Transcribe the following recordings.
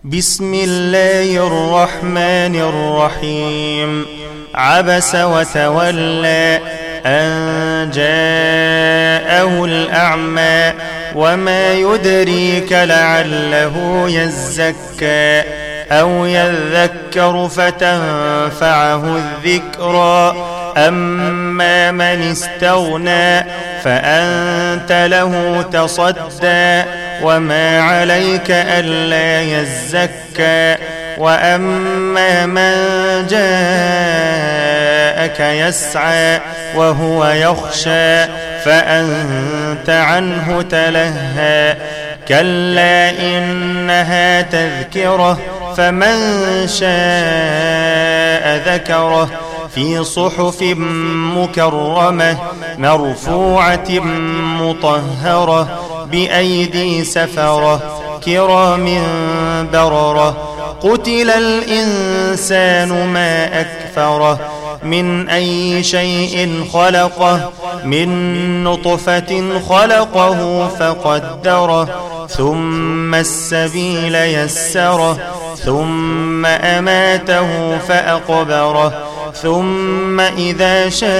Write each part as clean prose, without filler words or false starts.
بسم الله الرحمن الرحيم. عبس وتولى أن جاءه الأعمى وما يدريك لعله يزكى أو يذكر فتنفعه الذكرى. أما من استغنى فأنت له تصدى وما عليك ألا يزكى. وأما من جاءك يسعى وهو يخشى فأنت عنه تلهى. كلا إنها تذكرة فمن شاء ذكره في صحف مكرمة مرفوعة مطهرة بأيدي سفرة كرام بررة. قتل الإنسان ما أكفره من أي شيء خلقه من نطفة خلقه فقدره ثم السبيل يسره ثم أماته فأقبره ثم إذا شاء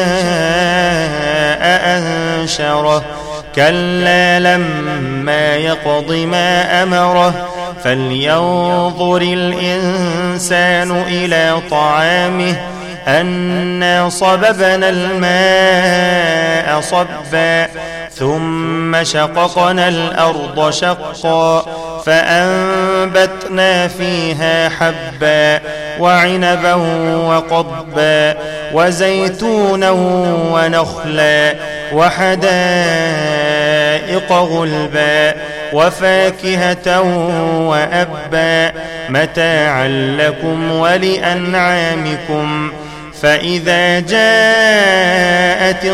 أنشره. كلا لما يقض ما أمره فلينظر الإنسان إلى طعامه أنا صببنا الماء صبا ثم شققنا الأرض شقا فأنبتنا فيها حبا وعنبا وقضبا وزيتونا ونخلا وحدائق غلبا وفاكهة وأبا متاعا لكم ولأنعامكم. فإذا جاءت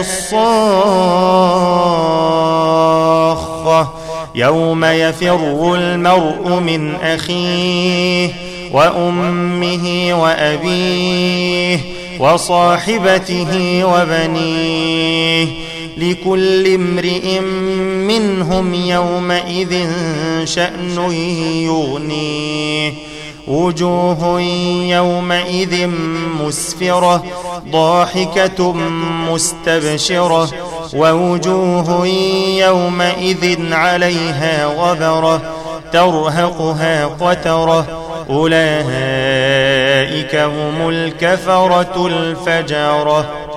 الصاخة يوم يفر المرء من أخيه وأمه وأبيه وصاحبته وبنيه لكل امرئ منهم يومئذ شأن يغنيه. وجوه يومئذ مسفرة ضاحكة مستبشرة ووجوه يومئذ عليها غبرة ترهقها قترة أولئك هم الكفرة الفجرة.